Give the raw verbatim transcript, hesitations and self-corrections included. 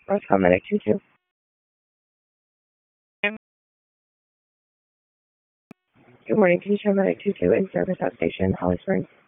Roswell Medic two two. Good morning, can you show Medic two two in service outstation, Holly Springs?